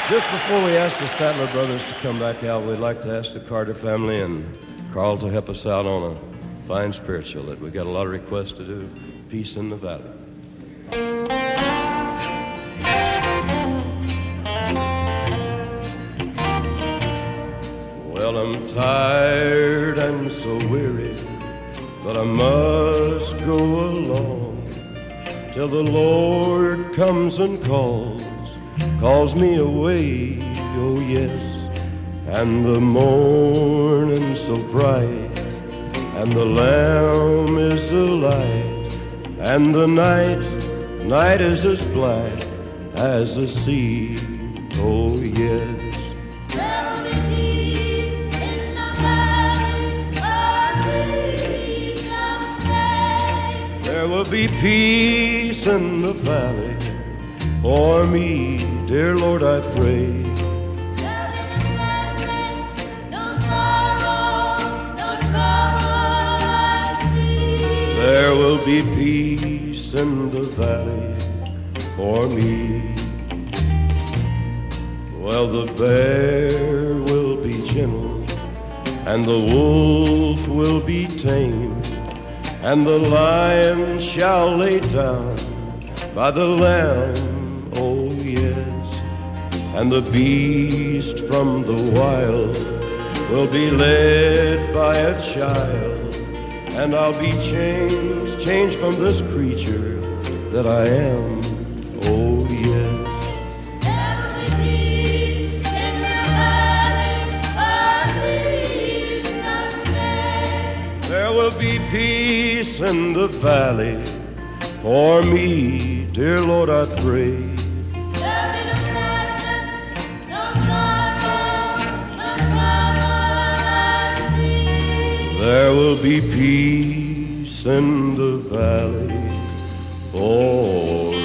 Just before we ask the Statler brothers to come back out, we'd like to ask the Carter family and Carl to help us out on a fine spiritual that we got a lot of requests to do, Peace in the Valley. Well, I'm tired and so weary, but I must go along till the Lord comes and calls me away, oh yes. And the morning so bright, and the Lamb is the light, and the night is as black as the sea, oh yes. There will be peace in the valley for me, dear Lord, I pray. There will be peace in the valley for me. Well, the bear will be gentle, and the wolf will be tamed, and the lion shall lay down by the lamb, oh yes. And the beast from the wild will be led by a child, and I'll be changed from this creature that I am, oh yes. There will be peace in the valley for me, dear Lord, I pray. There will be peace in the valley for